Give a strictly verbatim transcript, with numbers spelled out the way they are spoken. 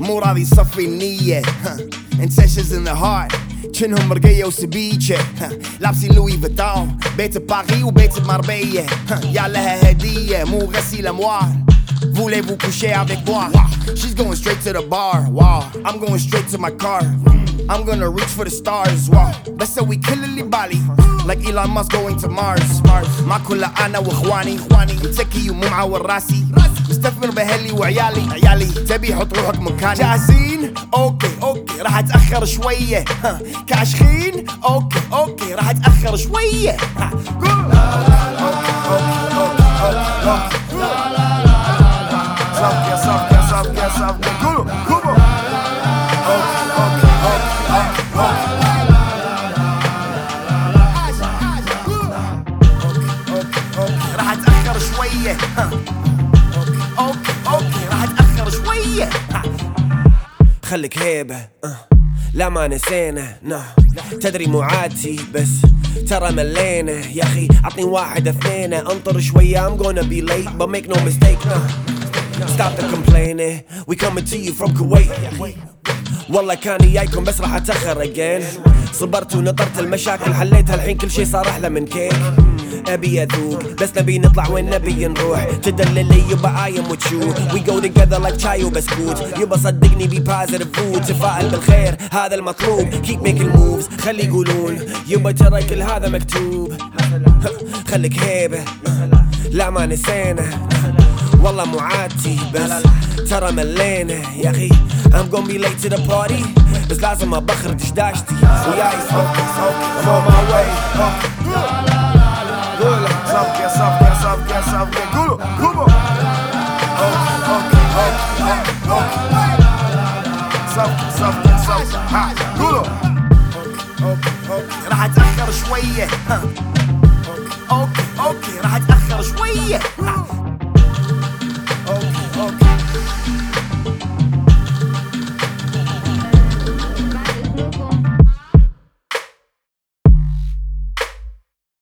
مو راضي يصفي النية. intentions in the heart جنهم مرقية وسبيتشة. لابسين لوي فيتون بيت بباغي وبيت بمربية. يا لها هدية مو غسيل أموال. Voulez-vous coucher avec moi? She's going straight to the bar. Wow. I'm going straight to my car. I'm gonna reach for the stars. Wow. بس سوي كل اللي بالي like Elon Musk going to Mars. ما كله أنا وإخواني متكي ومو معور راسي. مستثمر بأهلي وعيالي عيالي تبي حط روحك مكاني. جاهزين؟ أوكي أوكي راح أتأخر شوية. كاشخين؟ أوكي أوكي راح أتأخر شوية. صفقة صفقة صفقة صفقة كلوا كلوا. أوكي أوكي أوكي أوكي راح أتأخر شوية. أوكي أوكي راح أتأخر شوية. خليك هيبة لا ما نسينا نا. تدري مو عادتي بس ترى ملينا يا أخي. عطني واحد اثنين انطر شوية. I'm gonna be late but make no mistake nah. Stop the complaining. We coming to you from Kuwait. والله كان جايكم بس راح اتأخر again. صبرت ونطرت المشاكل حليتها الحين كل شي صار احلى من كيك. ابي اذوق بس نبي نطلع وين نبي نروح. تدللي يبا I am with you. We go together like شاي وبسكوت. يبا صدقني be positive food. تفائل بالخير هذا المطلوب. Keep making moves خلي يقولون يبا ترى كل هذا مكتوب. خليك هيبة لا ما نسينا والله مو عادتي بس ترى ملينا يا أخي. I'm gonna be late to the party بس لازم أبخر دشداشتي وياي صفقة صفقة I'm on my way. قولوا صفقة صفقة صفقة صفقة قولوا قولوا. أوكي أوكي أوكي صفقة صفقة صفقة قولوا. أوكي أوكي راح أتأخر شوية.